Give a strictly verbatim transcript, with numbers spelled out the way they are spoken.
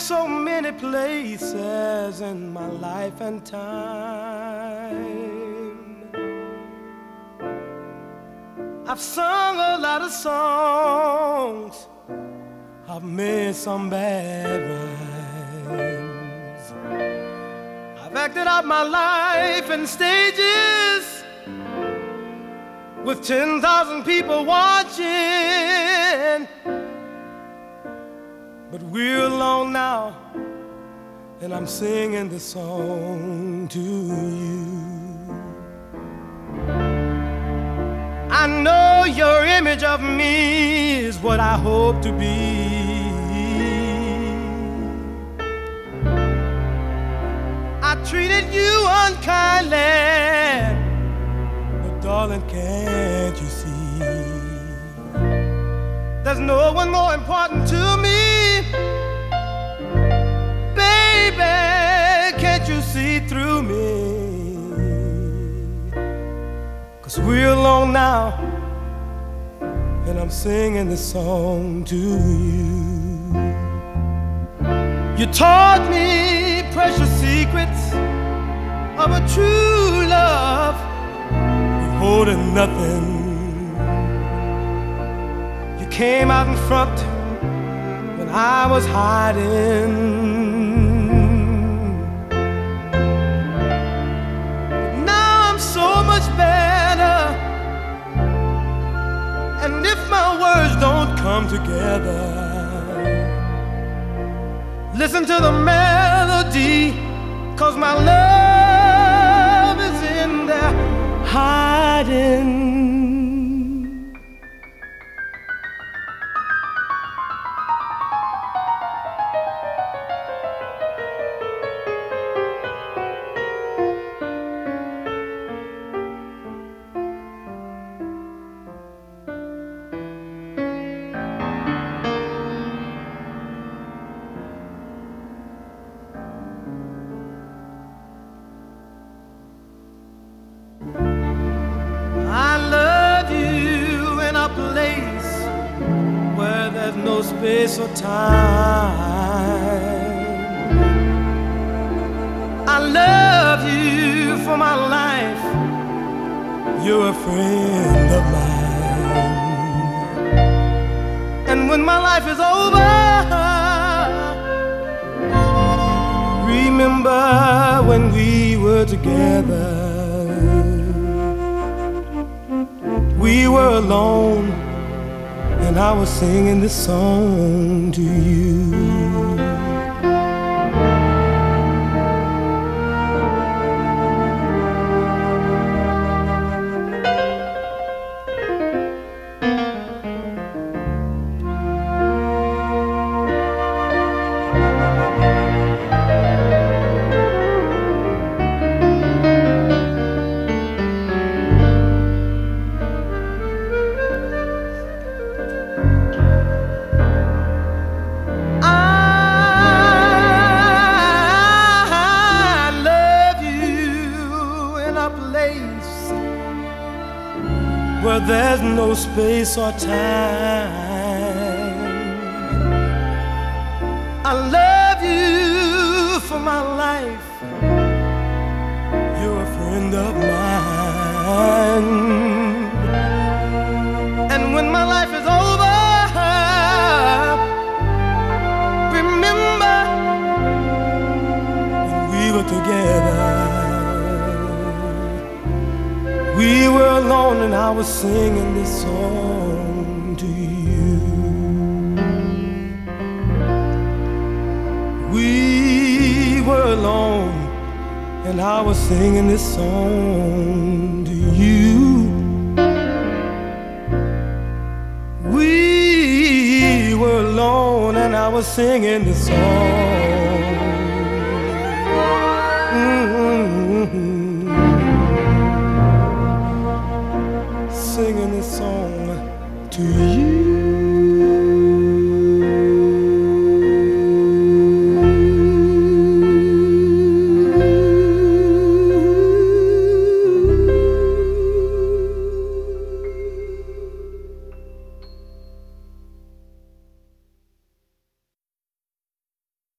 so many places in my life and time. I've sung a lot of songs, I've made some bad rhymes, I've acted out my life in stages with ten thousand people watching. But we're alone now, and I'm singing this song to you. I know your image of me is what I hope to be. I treated you unkindly, but darling, can't you see? There's no one more important to me. Baby, can't you see through me? 'Cause we're alone now, and I'm singing this song to you. You taught me precious secrets of a true love, holding nothing. You came out in front when I was hiding. But now I'm so much better, and if my words don't come together, listen to the melody, 'cause my love is in there hiding. No space or time. I love you for my life. You're a friend of mine. And when my life is over, remember when we were together. We were alone, and I was singing this song to you. Where there's no space or time. I love you for my life. You're a friend of mine. And when my life is over, remember when we were together. We were alone, and I was singing this song to you. We were alone, and I was singing this song to you. We were alone, and I was singing this song. Mm-hmm. Singing this song to you.